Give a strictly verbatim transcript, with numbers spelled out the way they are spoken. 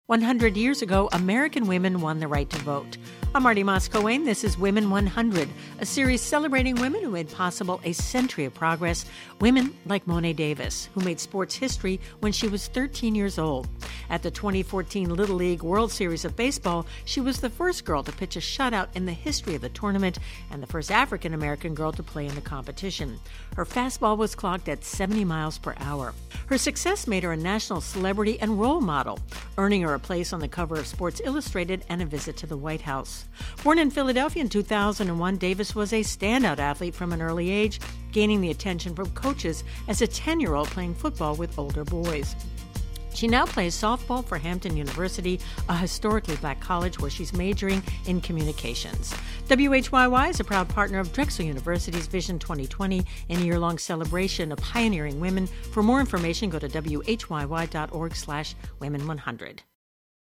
one hundred years ago, American women won the right to vote. I'm Marty Moss-Coane. This is Women one hundred, a series celebrating women who made possible a century of progress. Women like Mo'ne Davis, who made sports history when she was thirteen years old. At the twenty fourteen Little League World Series of Baseball, she was the first girl to pitch a shutout in the history of the tournament and the first African-American girl to play in the competition. Her fastball was clocked at seventy miles per hour. Her success made her a national celebrity and role model, earning her a place on the cover of Sports Illustrated and a visit to the White House. Born in Philadelphia in two thousand one, Davis was a standout athlete from an early age, gaining the attention from coaches as a ten-year-old playing football with older boys. She now plays softball for Hampton University, a historically black college where she's majoring in communications. W H Y Y is a proud partner of Drexel University's Vision twenty twenty, a year-long celebration of pioneering women. For more information, go to W H Y Y dot org slash women one hundred.